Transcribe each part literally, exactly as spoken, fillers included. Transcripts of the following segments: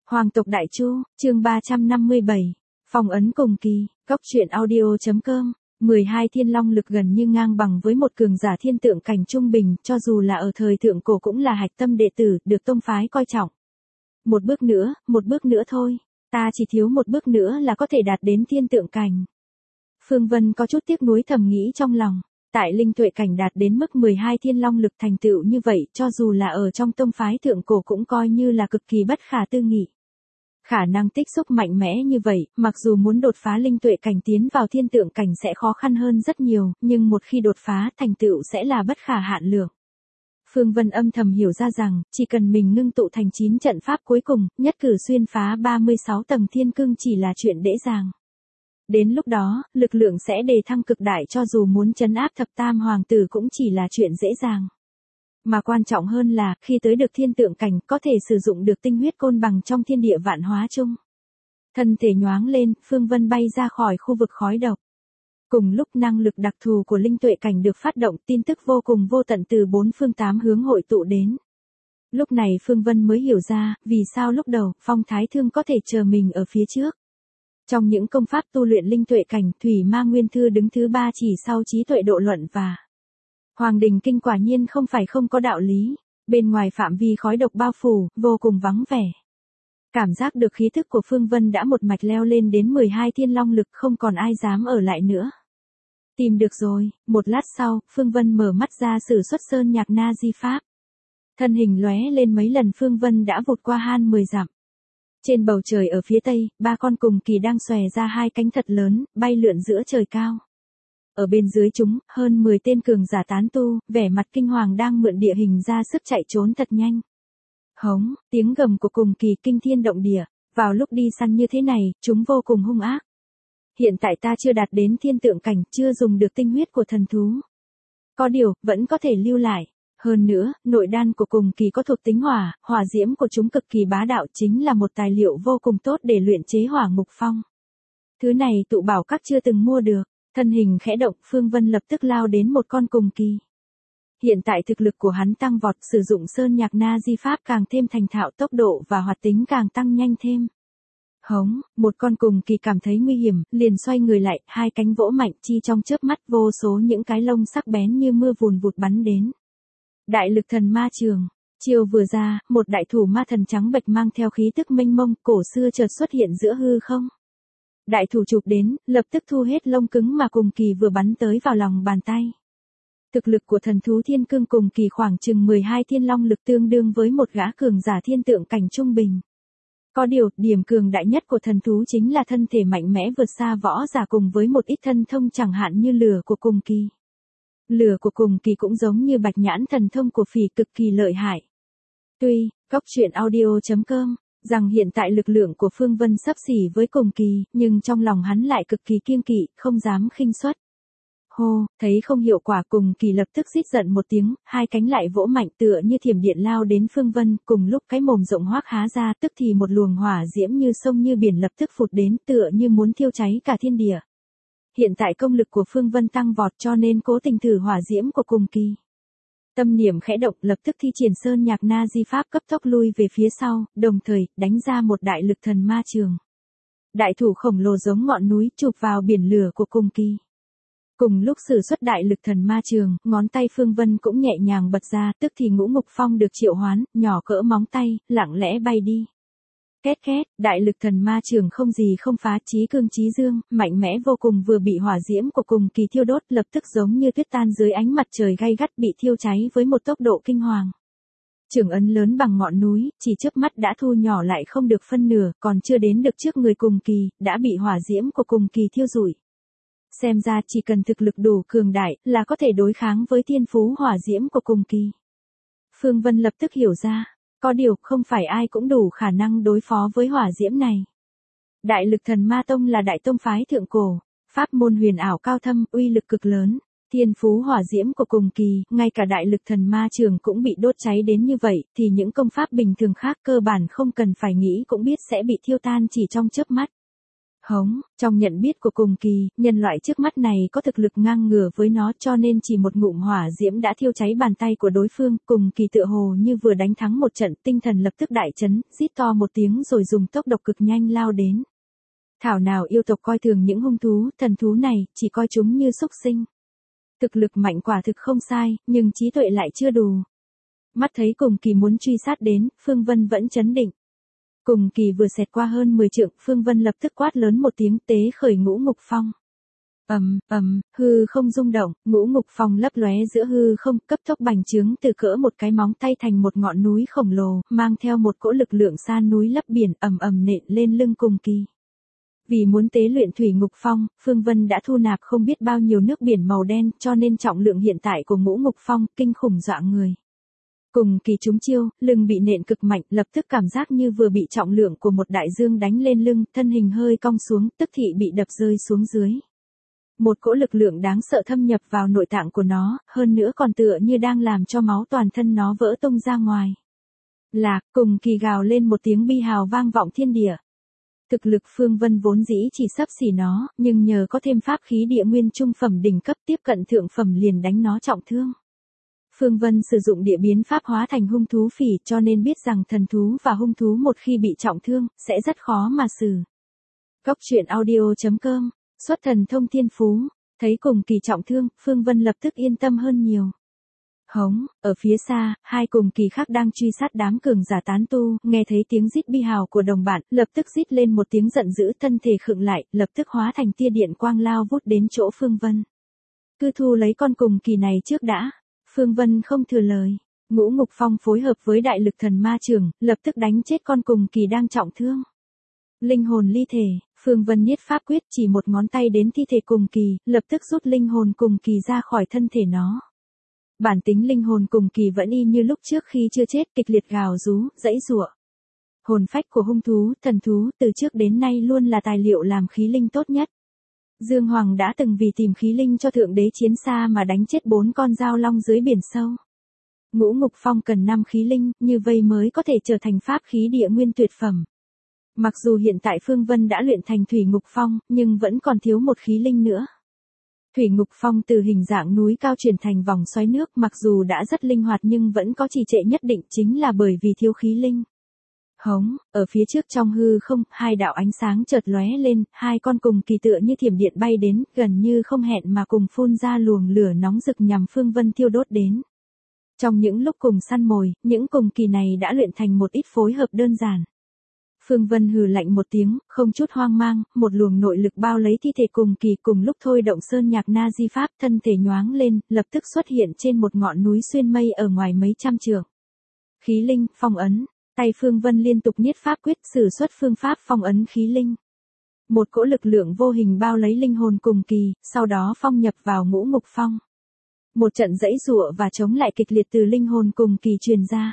Hoàng tộc Đại Chu, chương ba trăm năm mươi bảy. Phong ấn cùng kỳ, góc truyện audio.com. mười hai thiên long lực gần như ngang bằng với một cường giả thiên tượng cảnh trung bình, cho dù là ở thời thượng cổ cũng là hạch tâm đệ tử, được tông phái coi trọng. Một bước nữa, một bước nữa thôi. Ta chỉ thiếu một bước nữa là có thể đạt đến thiên tượng cảnh. Phương Vân có chút tiếc nuối thầm nghĩ trong lòng. Tại linh tuệ cảnh đạt đến mức mười hai thiên long lực thành tựu như vậy, cho dù là ở trong tông phái thượng cổ cũng coi như là cực kỳ bất khả tư nghị. Khả năng tích xúc mạnh mẽ như vậy, mặc dù muốn đột phá linh tuệ cảnh tiến vào thiên tượng cảnh sẽ khó khăn hơn rất nhiều, nhưng một khi đột phá thành tựu sẽ là bất khả hạn lượng. Phương Vân âm thầm hiểu ra rằng, chỉ cần mình ngưng tụ thành chín trận pháp cuối cùng, nhất cử xuyên phá ba mươi sáu tầng thiên cương chỉ là chuyện dễ dàng. Đến lúc đó, lực lượng sẽ đề thăng cực đại, cho dù muốn trấn áp thập tam hoàng tử cũng chỉ là chuyện dễ dàng. Mà quan trọng hơn là, khi tới được thiên tượng cảnh, có thể sử dụng được tinh huyết côn bằng trong thiên địa vạn hóa chung. Thân thể nhoáng lên, Phương Vân bay ra khỏi khu vực khói độc. Cùng lúc năng lực đặc thù của linh tuệ cảnh được phát động, tin tức vô cùng vô tận từ bốn phương tám hướng hội tụ đến. Lúc này Phương Vân mới hiểu ra, vì sao lúc đầu, Phong Thái Thương có thể chờ mình ở phía trước. Trong những công pháp tu luyện linh tuệ cảnh, Thủy Ma Nguyên Thư đứng thứ ba chỉ sau trí tuệ độ luận và Hoàng Đình Kinh quả nhiên không phải không có đạo lý. Bên ngoài phạm vi khói độc bao phủ, vô cùng vắng vẻ. Cảm giác được khí thức của Phương Vân đã một mạch leo lên đến mười hai thiên long lực, không còn ai dám ở lại nữa. Tìm được rồi. Một lát sau, Phương Vân mở mắt ra sử xuất sơn nhạc na di pháp. Thân hình lóe lên mấy lần, Phương Vân đã vụt qua han mười dặm. Trên bầu trời ở phía tây, ba con cùng kỳ đang xòe ra hai cánh thật lớn, bay lượn giữa trời cao. Ở bên dưới chúng, hơn mười tên cường giả tán tu, vẻ mặt kinh hoàng đang mượn địa hình ra sức chạy trốn thật nhanh. Hống, tiếng gầm của cùng kỳ kinh thiên động địa, vào lúc đi săn như thế này, chúng vô cùng hung ác. Hiện tại ta chưa đạt đến thiên tượng cảnh, chưa dùng được tinh huyết của thần thú. Có điều, vẫn có thể lưu lại. Hơn nữa, nội đan của cùng kỳ có thuộc tính hỏa, hỏa diễm của chúng cực kỳ bá đạo, chính là một tài liệu vô cùng tốt để luyện chế hỏa ngục phong. Thứ này tụ bảo các chưa từng mua được. Thân hình khẽ động, Phương Vân lập tức lao đến một con cùng kỳ. Hiện tại thực lực của hắn tăng vọt, sử dụng sơn nhạc na di pháp càng thêm thành thạo, tốc độ và hoạt tính càng tăng nhanh thêm. Hống, một con cùng kỳ cảm thấy nguy hiểm, liền xoay người lại, hai cánh vỗ mạnh, chi trong chớp mắt vô số những cái lông sắc bén như mưa vùn vụt bắn đến. Đại lực thần ma trường. Chiều vừa ra, một đại thủ ma thần trắng bệch mang theo khí tức mênh mông, cổ xưa chợt xuất hiện giữa hư không. Đại thủ chụp đến, lập tức thu hết lông cứng mà cùng kỳ vừa bắn tới vào lòng bàn tay. Thực lực của thần thú thiên cương cùng kỳ khoảng chừng mười hai thiên long lực, tương đương với một gã cường giả thiên tượng cảnh trung bình. Có điều, điểm cường đại nhất của thần thú chính là thân thể mạnh mẽ vượt xa võ giả cùng với một ít thân thông chẳng hạn như lửa của cùng kỳ. Lửa của cùng kỳ cũng giống như bạch nhãn thần thông của phỉ, cực kỳ lợi hại. Tuy, góc truyện audio.com, rằng hiện tại lực lượng của Phương Vân xấp xỉ với cùng kỳ, nhưng trong lòng hắn lại cực kỳ kiêng kỵ, không dám khinh suất. Hô, thấy không hiệu quả, cùng kỳ lập tức rít giận một tiếng, hai cánh lại vỗ mạnh tựa như thiểm điện lao đến Phương Vân, cùng lúc cái mồm rộng hoác há ra, tức thì một luồng hỏa diễm như sông như biển lập tức phụt đến, tựa như muốn thiêu cháy cả thiên địa. Hiện tại công lực của Phương Vân tăng vọt, cho nên cố tình thử hỏa diễm của cùng kỳ. Tâm niệm khẽ động, lập tức thi triển sơn nhạc na di pháp, cấp tốc lui về phía sau, đồng thời đánh ra một đại lực thần ma trường. Đại thủ khổng lồ giống ngọn núi chụp vào biển lửa của cùng kỳ. Cùng lúc sử xuất đại lực thần ma trường, ngón tay Phương Vân cũng nhẹ nhàng bật ra, tức thì ngũ ngục phong được triệu hoán, nhỏ cỡ móng tay, lặng lẽ bay đi. Két két, đại lực thần ma trường không gì không phá, chí cương chí dương, mạnh mẽ vô cùng, vừa bị hỏa diễm của cùng kỳ thiêu đốt, lập tức giống như tuyết tan dưới ánh mặt trời gay gắt, bị thiêu cháy với một tốc độ kinh hoàng. Trường ấn lớn bằng ngọn núi, chỉ chớp mắt đã thu nhỏ lại không được phân nửa, còn chưa đến được trước người cùng kỳ, đã bị hỏa diễm của cùng kỳ thiêu rụi. Xem ra chỉ cần thực lực đủ cường đại, là có thể đối kháng với thiên phú hỏa diễm của cùng kỳ. Phương Vân lập tức hiểu ra. Có điều, không phải ai cũng đủ khả năng đối phó với hỏa diễm này. Đại lực thần ma tông là đại tông phái thượng cổ, pháp môn huyền ảo cao thâm, uy lực cực lớn. Thiên phú hỏa diễm của cùng kỳ, ngay cả đại lực thần ma trường cũng bị đốt cháy đến như vậy, thì những công pháp bình thường khác cơ bản không cần phải nghĩ cũng biết sẽ bị thiêu tan chỉ trong chớp mắt. Hống, trong nhận biết của cùng kỳ, nhân loại trước mắt này có thực lực ngang ngửa với nó cho nên chỉ một ngụm hỏa diễm đã thiêu cháy bàn tay của đối phương, cùng kỳ tựa hồ như vừa đánh thắng một trận, tinh thần lập tức đại chấn, rít to một tiếng rồi dùng tốc độ cực nhanh lao đến. Thảo nào yêu tộc coi thường những hung thú, thần thú này, chỉ coi chúng như súc sinh. Thực lực mạnh quả thực không sai, nhưng trí tuệ lại chưa đủ. Mắt thấy cùng kỳ muốn truy sát đến, Phương Vân vẫn chấn định. Cùng kỳ vừa xẹt qua hơn mười trượng, Phương Vân lập tức quát lớn một tiếng tế khởi ngũ ngục phong. Ầm, ầm, hư không rung động, ngũ ngục phong lấp lóe giữa hư không, cấp tốc bành trướng từ cỡ một cái móng tay thành một ngọn núi khổng lồ, mang theo một cỗ lực lượng san núi lấp biển, ầm ầm nện lên lưng cùng kỳ. Vì muốn tế luyện thủy ngục phong, Phương Vân đã thu nạp không biết bao nhiêu nước biển màu đen, cho nên trọng lượng hiện tại của ngũ ngục phong kinh khủng dọa người. Cùng kỳ trúng chiêu, lưng bị nện cực mạnh, lập tức cảm giác như vừa bị trọng lượng của một đại dương đánh lên lưng, thân hình hơi cong xuống, tức thị bị đập rơi xuống dưới. Một cỗ lực lượng đáng sợ thâm nhập vào nội tạng của nó, hơn nữa còn tựa như đang làm cho máu toàn thân nó vỡ tung ra ngoài. Lạc, cùng kỳ gào lên một tiếng bi hào vang vọng thiên địa. Thực lực Phương Vân vốn dĩ chỉ xấp xỉ nó, nhưng nhờ có thêm pháp khí địa nguyên trung phẩm đỉnh cấp tiếp cận thượng phẩm liền đánh nó trọng thương. Phương Vân sử dụng địa biến pháp hóa thành hung thú phỉ cho nên biết rằng thần thú và hung thú một khi bị trọng thương, sẽ rất khó mà xử. Cốc truyện audio chấm com, xuất thần thông thiên phú, thấy cùng kỳ trọng thương, Phương Vân lập tức yên tâm hơn nhiều. Hống, ở phía xa, hai cùng kỳ khác đang truy sát đám cường giả tán tu, nghe thấy tiếng rít bi hào của đồng bạn, lập tức rít lên một tiếng giận dữ, thân thể khựng lại, lập tức hóa thành tia điện quang lao vút đến chỗ Phương Vân. Cứ thu lấy con cùng kỳ này trước đã. Phương Vân không thừa lời, ngũ ngục phong phối hợp với đại lực thần ma trường, lập tức đánh chết con cùng kỳ đang trọng thương. Linh hồn ly thể, Phương Vân niết pháp quyết chỉ một ngón tay đến thi thể cùng kỳ, lập tức rút linh hồn cùng kỳ ra khỏi thân thể nó. Bản tính linh hồn cùng kỳ vẫn y như lúc trước khi chưa chết, kịch liệt gào rú, giãy giụa. Hồn phách của hung thú, thần thú từ trước đến nay luôn là tài liệu làm khí linh tốt nhất. Dương Hoàng đã từng vì tìm khí linh cho thượng đế chiến xa mà đánh chết bốn con dao long dưới biển sâu. Ngũ ngục phong cần năm khí linh, như vậy mới có thể trở thành pháp khí địa nguyên tuyệt phẩm. Mặc dù hiện tại Phương Vân đã luyện thành thủy ngục phong, nhưng vẫn còn thiếu một khí linh nữa. Thủy ngục phong từ hình dạng núi cao chuyển thành vòng xoáy nước, mặc dù đã rất linh hoạt nhưng vẫn có trì trệ nhất định, chính là bởi vì thiếu khí linh. Hống, ở phía trước trong hư không, hai đạo ánh sáng chợt lóe lên, hai con cùng kỳ tựa như thiểm điện bay đến, gần như không hẹn mà cùng phun ra luồng lửa nóng rực nhằm Phương Vân thiêu đốt đến. Trong những lúc cùng săn mồi, những cùng kỳ này đã luyện thành một ít phối hợp đơn giản. Phương Vân hừ lạnh một tiếng, không chút hoang mang, một luồng nội lực bao lấy thi thể cùng kỳ cùng lúc thôi động sơn nhạc na di pháp, thân thể nhoáng lên, lập tức xuất hiện trên một ngọn núi xuyên mây ở ngoài mấy trăm trượng. Khí linh, phong ấn. Tay Phương Vân liên tục niết pháp quyết sử xuất phương pháp phong ấn khí linh. Một cỗ lực lượng vô hình bao lấy linh hồn cùng kỳ, sau đó phong nhập vào ngũ ngục phong. Một trận giãy giụa và chống lại kịch liệt từ linh hồn cùng kỳ truyền ra.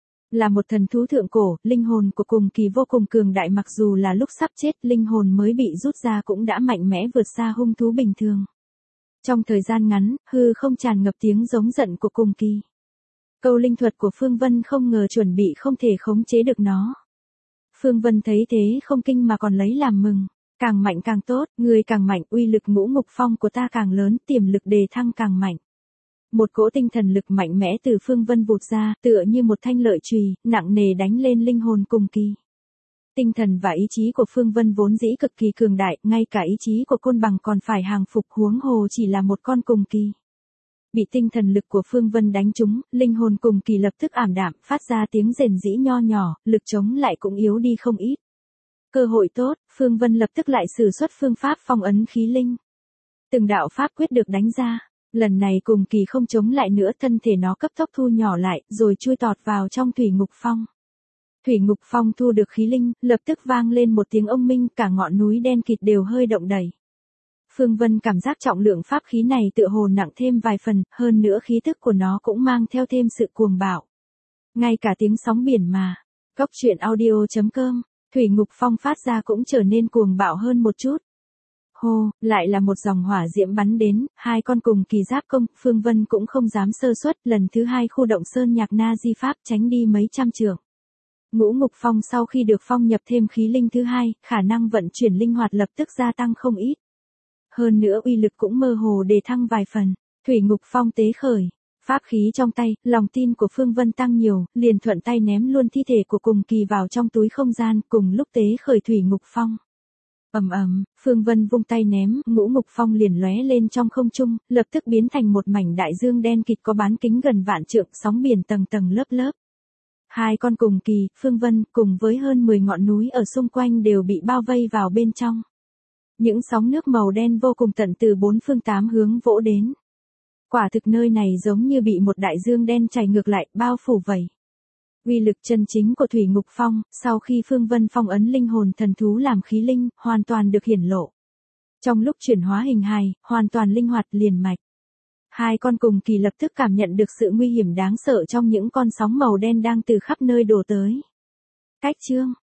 Là một thần thú thượng cổ, linh hồn của cùng kỳ vô cùng cường đại, mặc dù là lúc sắp chết, linh hồn mới bị rút ra cũng đã mạnh mẽ vượt xa hung thú bình thường. Trong thời gian ngắn, hư không tràn ngập tiếng giống giận của cùng kỳ. Câu linh thuật của Phương Vân không ngờ chuẩn bị không thể khống chế được nó. Phương Vân thấy thế không kinh mà còn lấy làm mừng. Càng mạnh càng tốt, người càng mạnh, uy lực ngũ ngục phong của ta càng lớn, tiềm lực đề thăng càng mạnh. Một cỗ tinh thần lực mạnh mẽ từ Phương Vân vụt ra, tựa như một thanh lợi chùy, nặng nề đánh lên linh hồn cùng kỳ. Tinh thần và ý chí của Phương Vân vốn dĩ cực kỳ cường đại, ngay cả ý chí của côn bằng còn phải hàng phục, huống hồ chỉ là một con cùng kỳ. Bị tinh thần lực của Phương Vân đánh trúng, linh hồn cùng kỳ lập tức ảm đạm, phát ra tiếng rền rĩ nho nhỏ, lực chống lại cũng yếu đi không ít. Cơ hội tốt, Phương Vân lập tức lại sử xuất phương pháp phong ấn khí linh. Từng đạo pháp quyết được đánh ra, lần này cùng kỳ không chống lại nữa, thân thể nó cấp tốc thu nhỏ lại, rồi chui tọt vào trong thủy ngục phong. Thủy ngục phong thu được khí linh, lập tức vang lên một tiếng ông minh, cả ngọn núi đen kịt đều hơi động đẩy. Phương Vân cảm giác trọng lượng pháp khí này tựa hồ nặng thêm vài phần, hơn nữa khí tức của nó cũng mang theo thêm sự cuồng bạo. Ngay cả tiếng sóng biển mà. Cốc truyện audio chấm com, thủy ngục phong phát ra cũng trở nên cuồng bạo hơn một chút. Hô, lại là một dòng hỏa diễm bắn đến, hai con cùng kỳ giáp công, Phương Vân cũng không dám sơ suất, lần thứ hai khu động sơn nhạc na di pháp tránh đi mấy trăm trượng. Ngũ Ngục Phong sau khi được phong nhập thêm khí linh thứ hai, khả năng vận chuyển linh hoạt lập tức gia tăng không ít. Hơn nữa uy lực cũng mơ hồ đề thăng vài phần. Thủy Ngục Phong tế khởi, pháp khí trong tay, lòng tin của Phương Vân tăng nhiều, liền thuận tay ném luôn thi thể của Cùng Kỳ vào trong túi không gian, cùng lúc tế khởi Thủy Ngục Phong. Ầm ầm, Phương Vân vung tay ném, Ngũ Ngục Phong liền lóe lên trong không trung, lập tức biến thành một mảnh đại dương đen kịt có bán kính gần vạn trượng, sóng biển tầng tầng lớp lớp. Hai con Cùng Kỳ, Phương Vân cùng với hơn mười ngọn núi ở xung quanh đều bị bao vây vào bên trong. Những sóng nước màu đen vô cùng tận từ bốn phương tám hướng vỗ đến. Quả thực nơi này giống như bị một đại dương đen chảy ngược lại, bao phủ vậy. Uy lực chân chính của Thủy Ngục Phong, sau khi Phương Vân phong ấn linh hồn thần thú làm khí linh, hoàn toàn được hiển lộ. Trong lúc chuyển hóa hình hài, hoàn toàn linh hoạt liền mạch. Hai con Cùng Kỳ lập tức cảm nhận được sự nguy hiểm đáng sợ trong những con sóng màu đen đang từ khắp nơi đổ tới. Cách chương